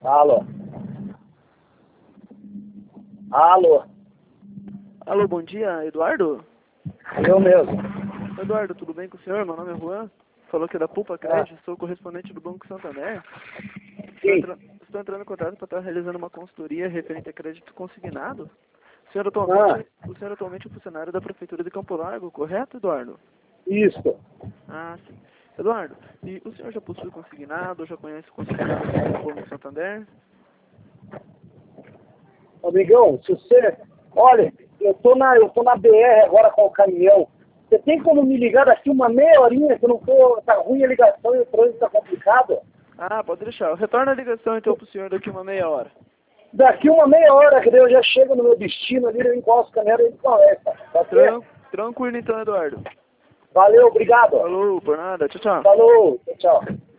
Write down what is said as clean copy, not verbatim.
Alô? Alô? Alô, bom dia, Eduardo? Eu mesmo. Eduardo, tudo bem com o senhor? Meu nome é Juan. Falou que é da Pulpa Crédito, sou correspondente do Banco Santander. Sim. Estou entrando em contato para estar realizando uma consultoria referente a crédito consignado. O senhor atualmente é funcionário da Prefeitura de Campo Largo, correto, Eduardo? Isso. Ah, sim. Eduardo, e o senhor já possui consignado, já conhece o consignado do Banco Santander? Amigão, se você... Olha, eu tô na BR agora com o caminhão. Você tem como me ligar daqui uma meia horinha, que eu não tô... Tá ruim a ligação e o trânsito tá complicado? Ah, pode deixar. Eu retorno a ligação então para o senhor daqui uma meia hora. Daqui uma meia hora, que daí eu já chego no meu destino ali, eu encosto o caminhão e a gente conversa. Pode ser? Tranquilo então, Eduardo. Valeu, obrigado. Falou, por nada. Tchau, tchau. Falou, tchau.